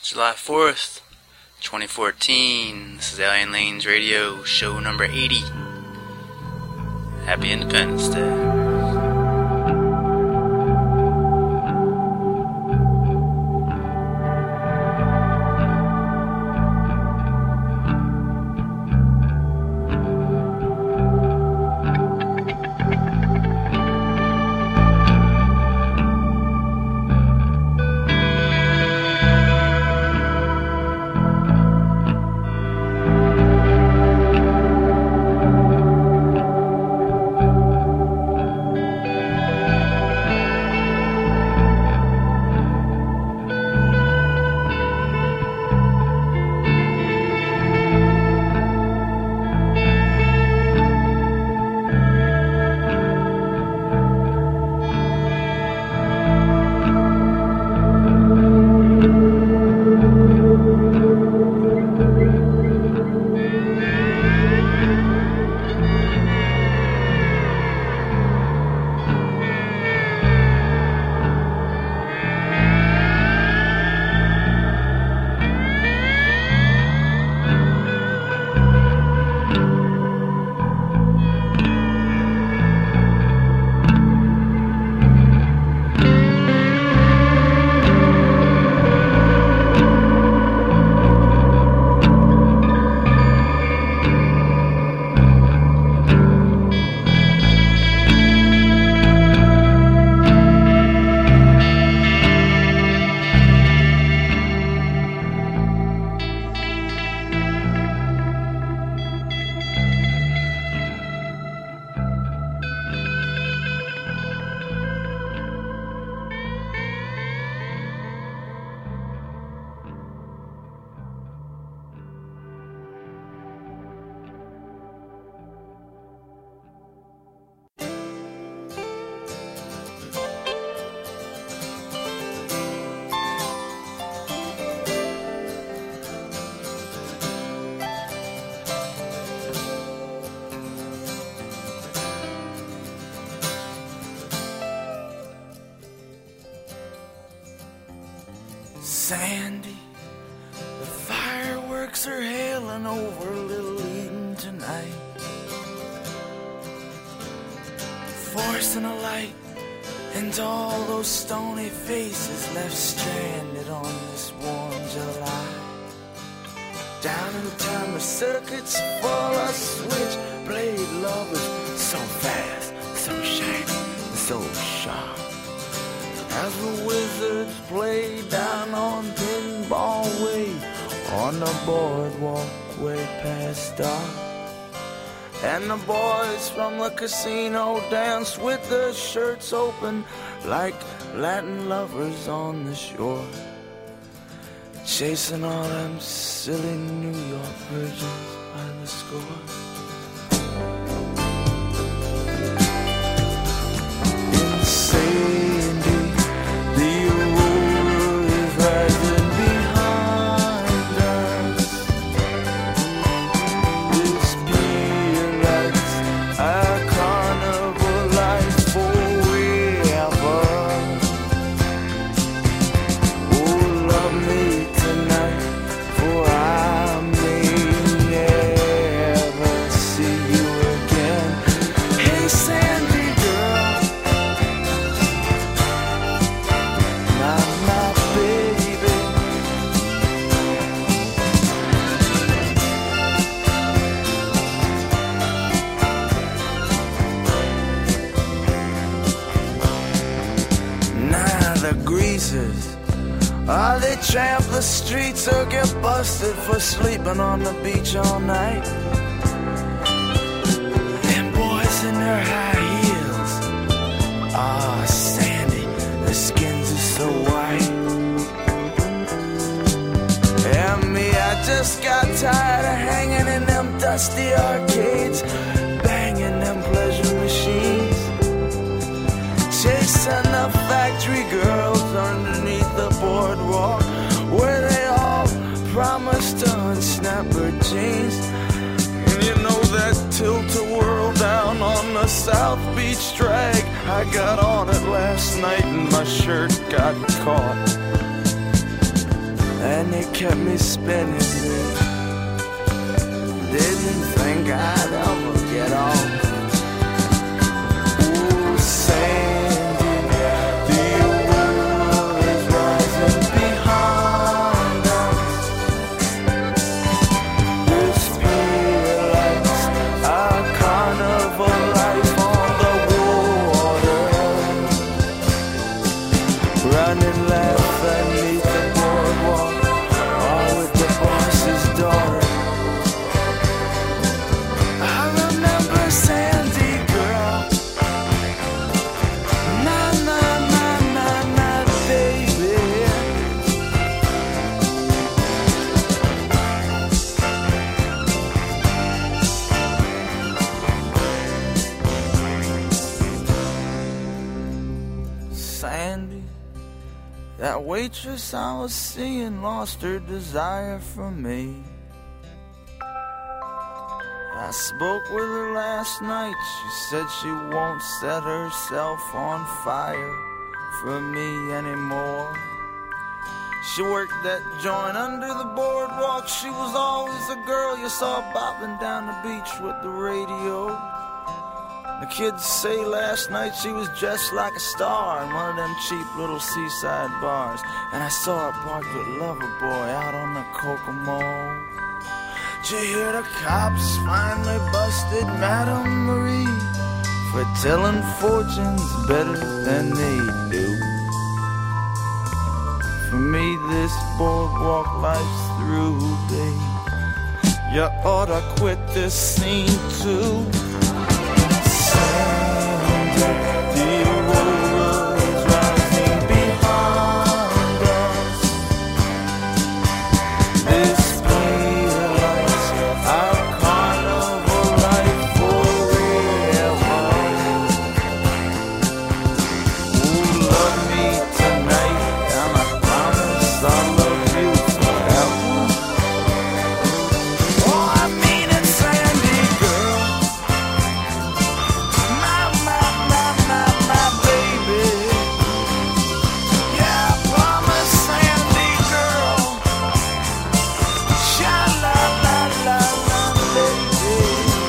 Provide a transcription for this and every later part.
July 4th, 2014. This is Alien Lanes Radio, show number 80. Happy Independence Day. Sandy, the fireworks are hailing over Little Eden tonight, forcing a light into all those stony faces left stranded on this warm July. Down in town the circuits full of switchblade lovers, so fast, so shiny, so sharp, as the wizards play down on Pinball Way, on the boardwalk way past dark. And the boys from the casino dance with their shirts open like Latin lovers on the shore, chasing all them silly New York virgins by the score. They tramp the streets or get busted for sleeping on the beach all night. Them boys in their high heels, Sandy, their skins are so white. And me, I just got tired of hanging in them dusty arcades, banging them pleasure machines, chasing the factory girls underneath the boardwalk, where they all promised to unsnap her jeans. And you know that tilt-a-whirl down on the South Beach drag, I got on it last night and my shirt got caught. and it kept me spinning. Didn't think I'd ever get off. Ooh, Sandy, the world is rising behind us. This pier lights our carnival life on the water, running left beneath the boardwalk, all with the boss's daughter. I remember Sandy girl, na na na na na baby. Sandy, that waitress I was seeing lost her desire for me. I spoke with her last night. She said she won't set herself on fire for me anymore. She worked that joint under the boardwalk. She was always a girl you saw bopping down the beach with the radio. The kids say last night she was dressed like a star in one of them cheap little seaside bars. And I saw her parked with Loverboy out on the Kokomo. Did you hear the cops finally busted Madame Marie for telling fortunes better than they do? For me this boardwalk life's through, babe. You ought to quit this scene too. Sandy, the world is rising behind us. This pier lights our carnival life forever. Ooh, love me tonight, and I promise I'll love you forever. Oh, I mean it, Sandy girl. My baby. Yeah, I promise, Sandy girl. Sha-la-la-la-la, baby.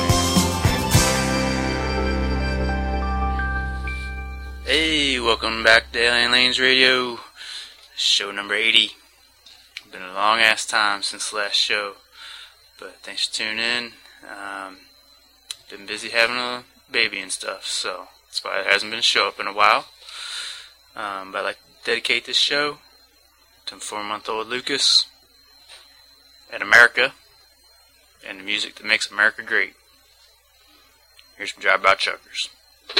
Hey, welcome back to Alien Lanes Radio, show number 80. Been a long ass time since the last show, but thanks for tuning in. Been busy having a baby and stuff, so that's why there hasn't been a show up in a while. But I'd like to dedicate this show to 4-month-old Lucas and America and the music that makes America great. Here's some Drive-By Truckers.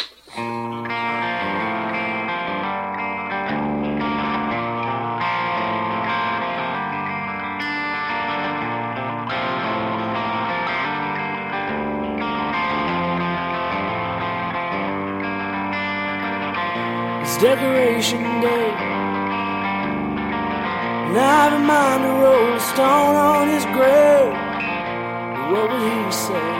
It's Decoration Day, and I remind the Rolling Stone on his grave. What would he say?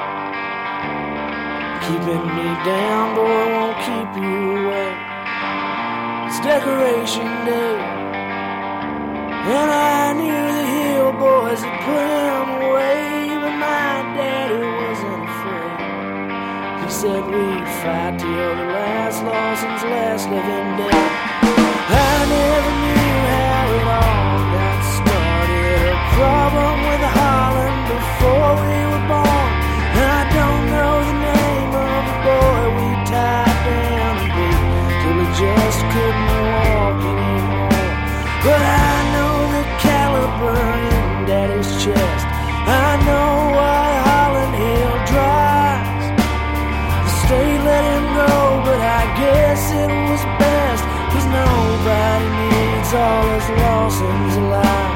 Keeping me down, boy, won't keep you away. It's Decoration Day, and I knew the Hill boys had put him away, but my daddy wasn't afraid. He said we'd fight till the last Lawson's last living day. I never knew how it all got started. A problem with Holland before we were born. I don't know the name of the boy we tied down and beat till he just couldn't walk anymore. But I know the caliber in Daddy's chest. I know why Holland Hill dries. The state let him go, but I guess it was best, 'cause nobody needs all his Lawsons alive.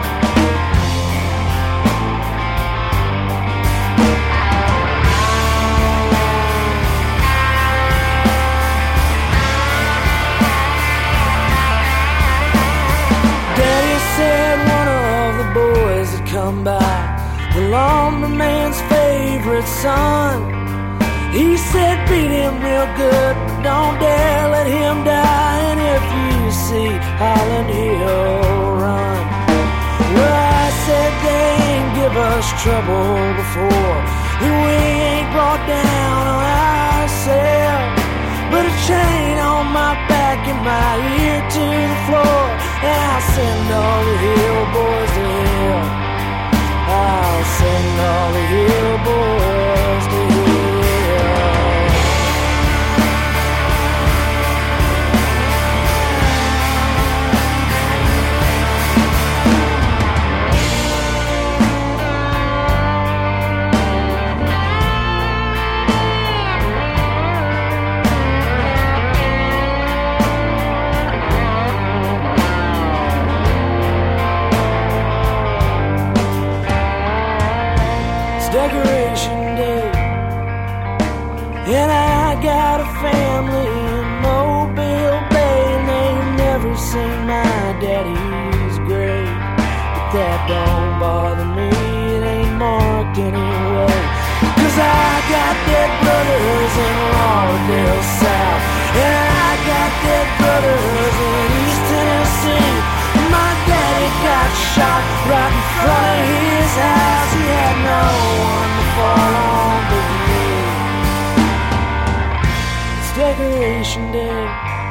Daddy said one of the boys had come by, the lumberman's favorite son. He said beat him real good, but don't dare let him die. And if you see Holland Hill run, much trouble before that we ain't brought down on ourselves. But a chain on my back and my ear to the floor, and I'll send all the hill boys to hell. I'll send all the hill boys to hell. Decoration Day, and I got a family in Mobile Bay, and they've never seen my daddy, he's great. But that don't bother me, it ain't marked anyway. 'Cause I got dead brothers in Lauderdale South, and I got dead brothers in East Tennessee. My daddy got shot right in front of his house. He had no one to fall on but me. It's Decoration Day,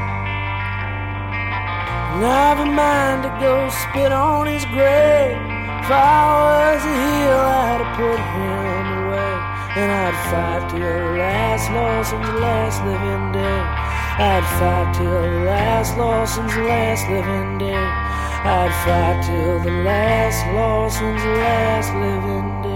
and I've a mind to go spit on his grave. If I was a heel, I'd have put him away, and I'd fight till the last Lawson's last living day. I'd fight till the last Lawson's last living day. I'd fight till the last Lawson's last living day.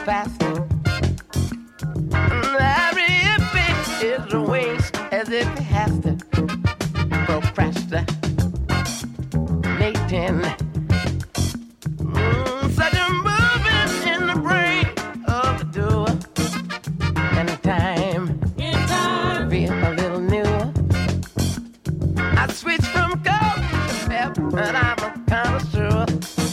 faster. Every bit is a waste as if it has to procrastinating. Such a movement in the brain of the doer. And time, feel a little newer. I switch from gold to pep, and I'm a connoisseur.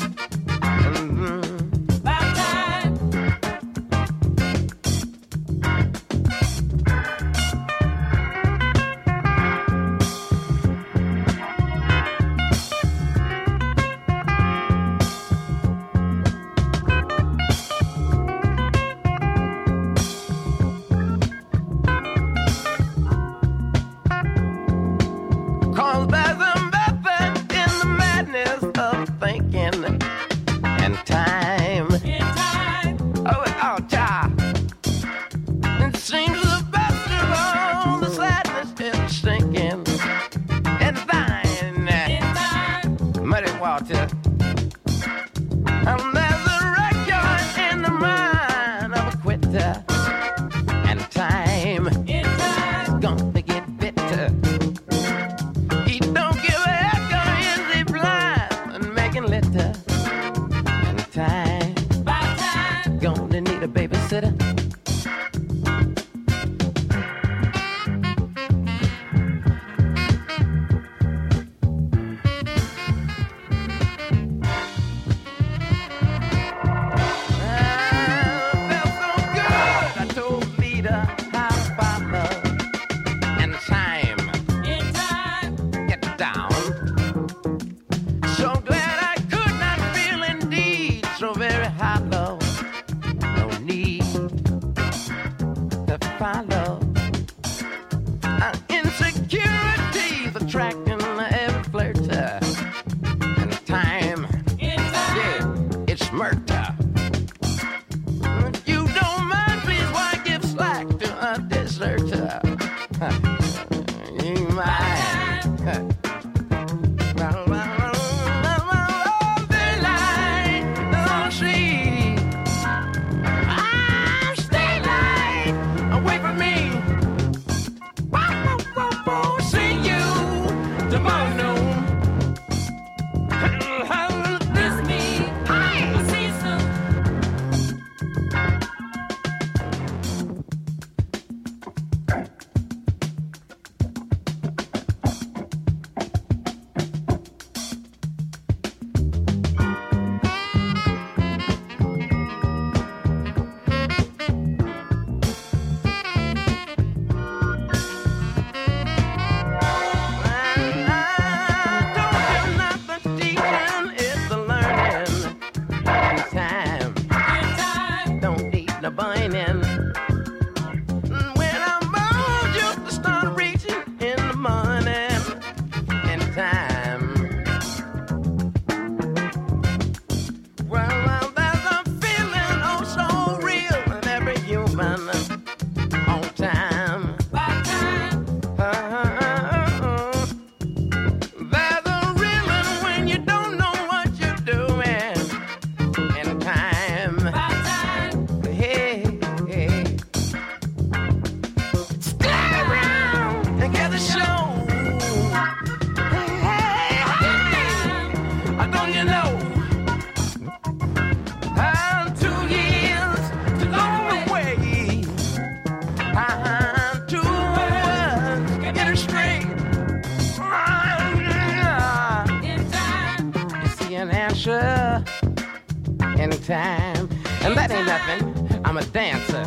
Anytime, and that ain't nothing. I'm a dancer.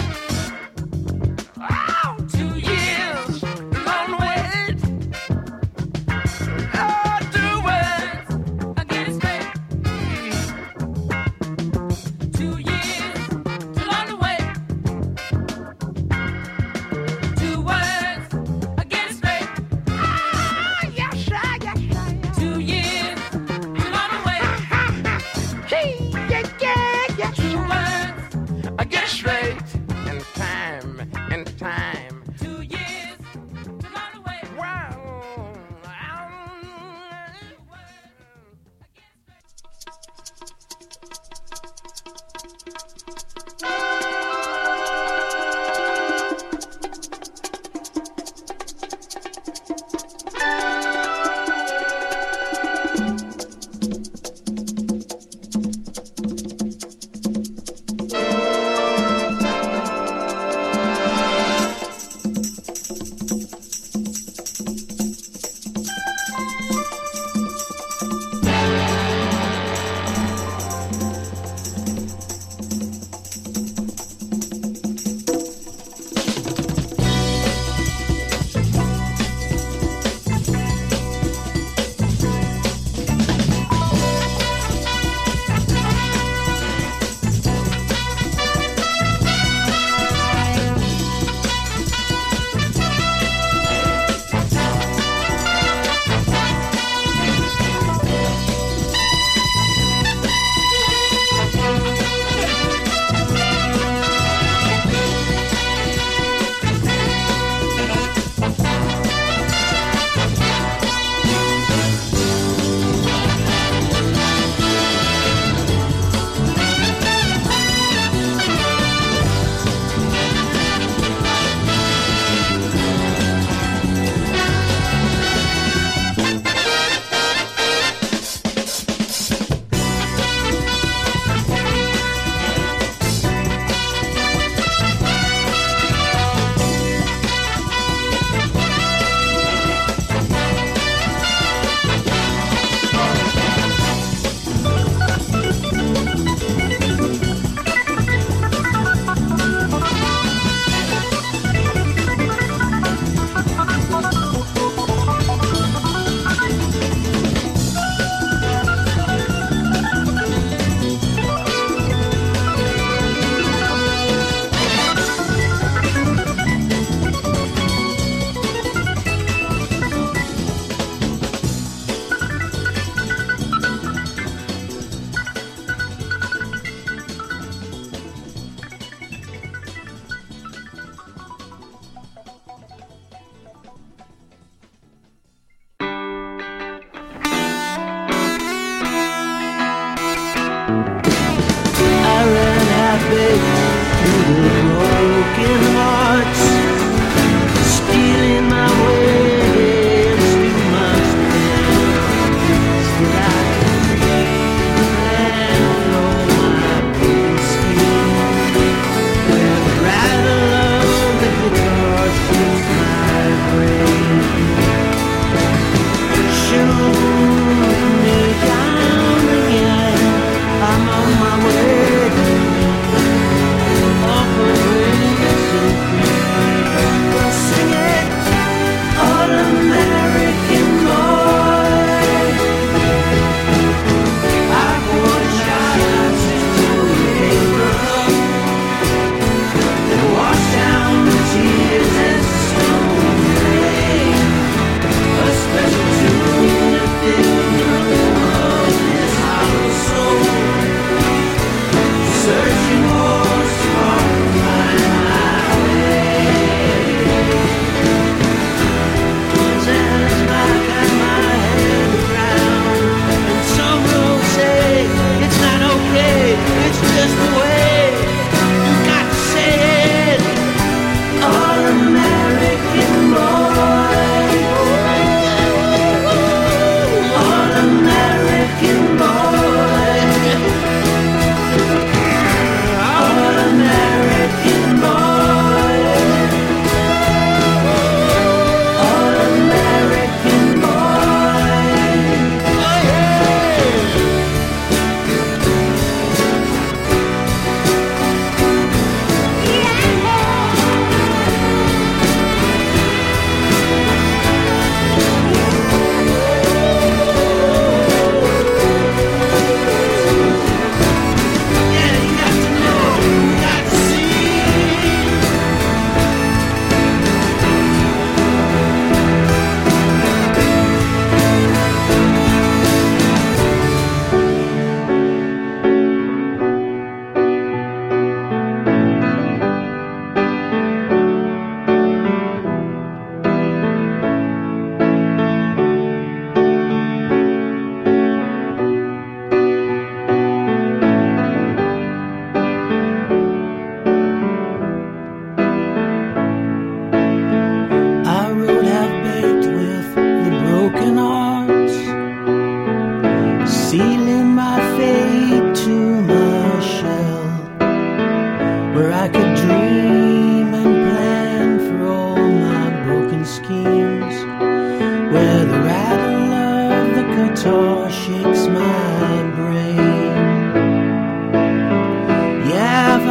Oh, 2 years, long wait. Oh, 2 words, I get it straight. 2 years, too long to wait. 2 words, I get it straight. Oh, yes, sir, yes, sir. 2 years, too long to wait. Yeah, yeah, yeah, yeah. 2 words, I get it straight.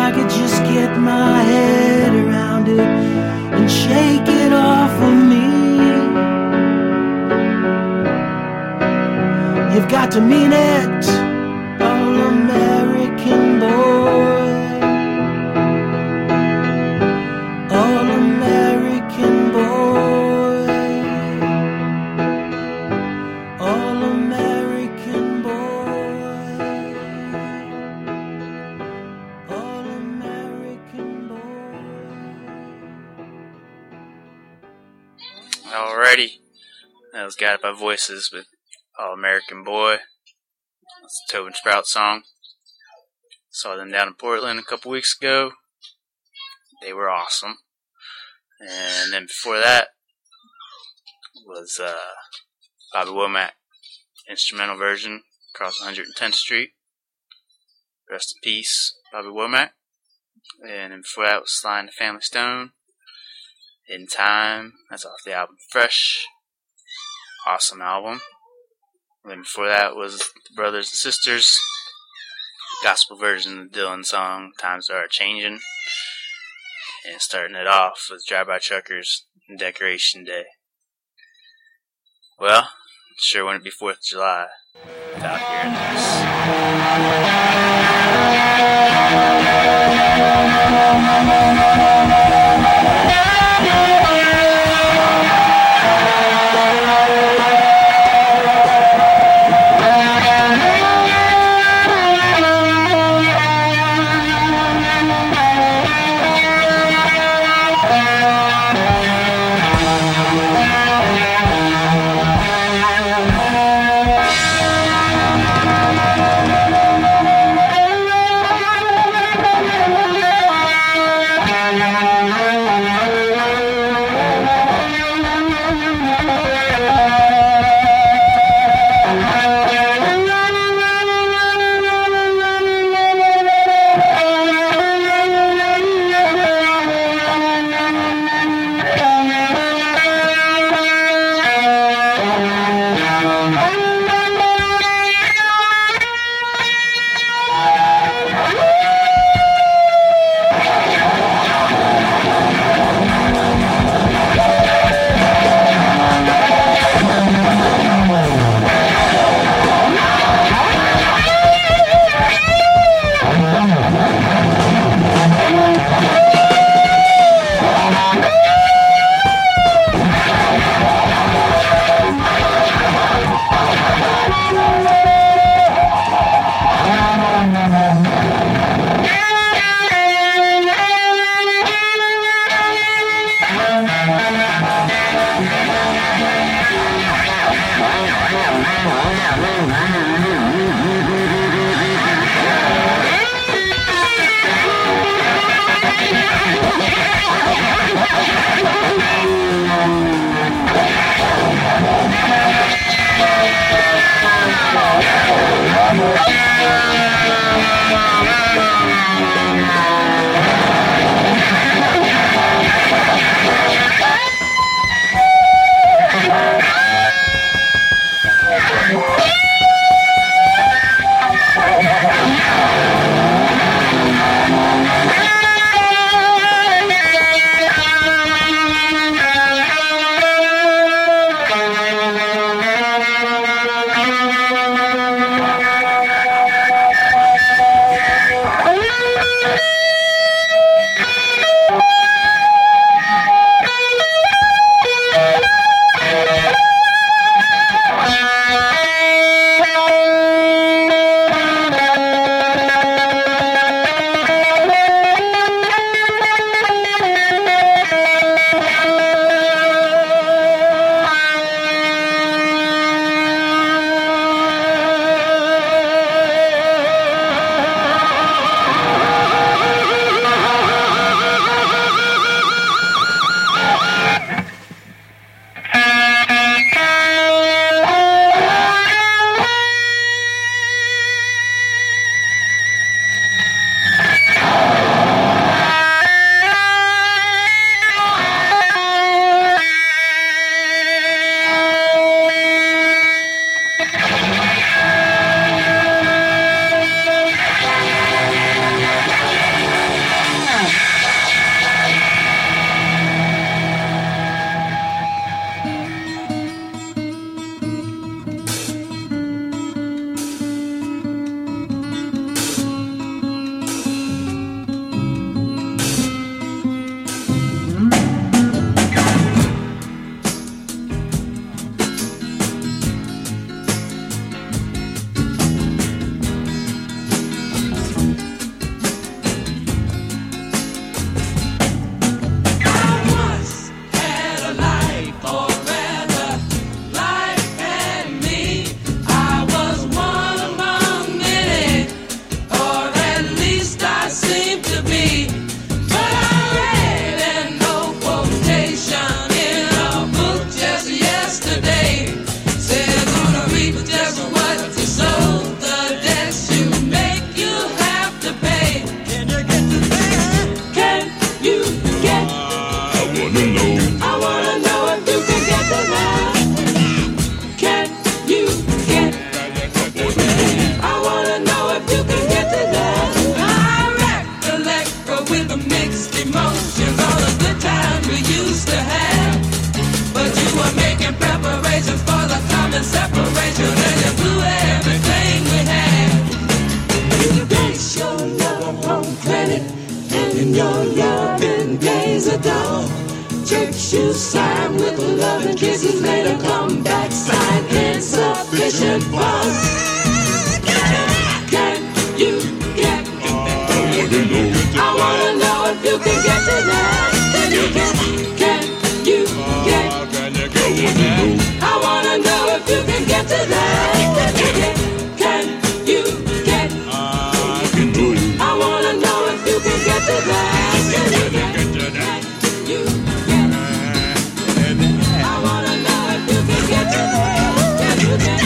I could just get my head around it and shake it off of me. You've got to mean it, all-American boy. All-American boy. All-American boy. All-American boy. Alrighty. That was Guided by Voices with All-American Boy. That's a Tobin Sprout song. Saw them down in Portland a couple weeks ago. They were awesome. And then before that was Bobby Womack instrumental version, Across 110th Street. Rest in peace, Bobby Womack. And then before that was Sly and the Family Stone, In Time. That's off the album Fresh. Awesome album. And then before that was the Brothers and Sisters, gospel version of the Dylan song, Times Are Changing. And starting it off with Drive-By Truckers and Decoration Day. Well, it sure wouldn't be 4th of July without hearing with the mixed emotions, all the good times we used to have. But you were making preparations for the coming separation, and you blew everything we had. You base your love on credit, and your loving days are done. Checks you sign with love and kisses later come back, sign insufficient funds. Can you get? I wanna know if you can get to that. Can you get? I wanna know if you can get to that. Can you get? I wanna know if you can get to that. Can you get? I wanna know if you can get to that. Can you get?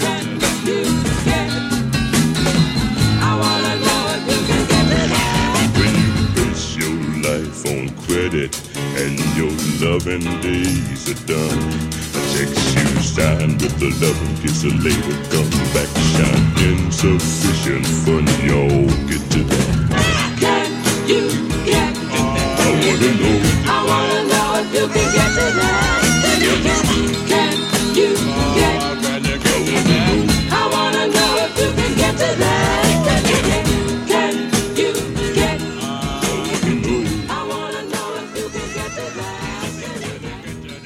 I wanna know if you can get to that. When you base your life on credit and your loving days are done, checks you sign with the loving kiss later come back, shine insufficient fun, y'all get to that. Can you get? I wanna know if you can get to that. Can you get? Can you get? I wanna know if you can get to that. Can you get? Can you get? I wanna know if you can get to that. Can you get?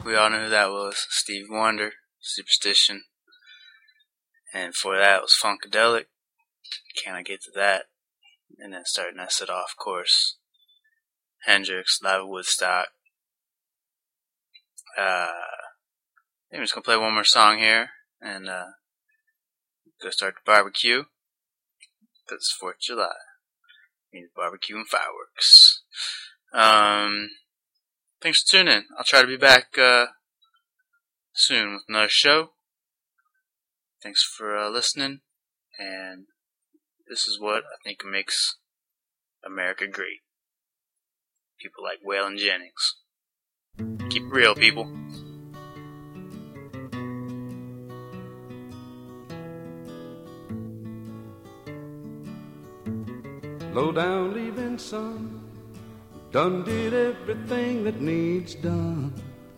we all know who that was. Stevie Wonder, Superstition. And before that was Funkadelic. Can I Get to That? And then starting that set off, of course, Hendrix, Live at Woodstock. I'm just going to play one more song here. And go start the barbecue. Because it's 4th of July. Means barbecue and fireworks. Thanks for tuning in. I'll try to be back soon with another show. Thanks for listening. And this is what I think makes America great. People like Waylon Jennings. Keep it real, people. Low down leaving sun, done did everything that needs done.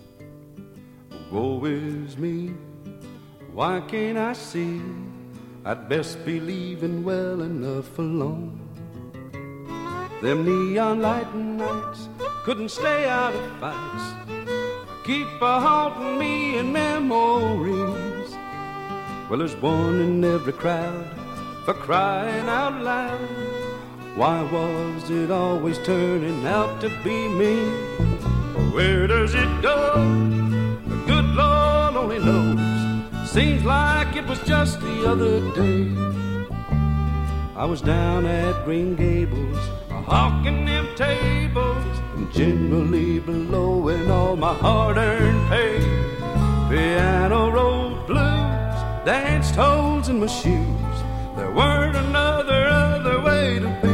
Woe is me, why can't I see? I'd best be leaving well enough alone. Them neon light nights couldn't stay out of fights, keep a-haunting me in memories. Well, there's one in every crowd, for crying out loud. Why was it always turning out to be me? Where does it go? The good Lord only knows. Seems like it was just the other day. I was down at Green Gables, hawking them tables, and generally blowing all my hard-earned pay. Piano rolled blues, danced holes in my shoes. There weren't other way to be.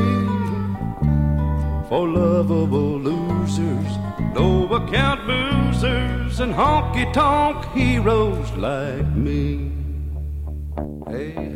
For lovable losers, no-account boozers, and honky-tonk heroes like me. Hey,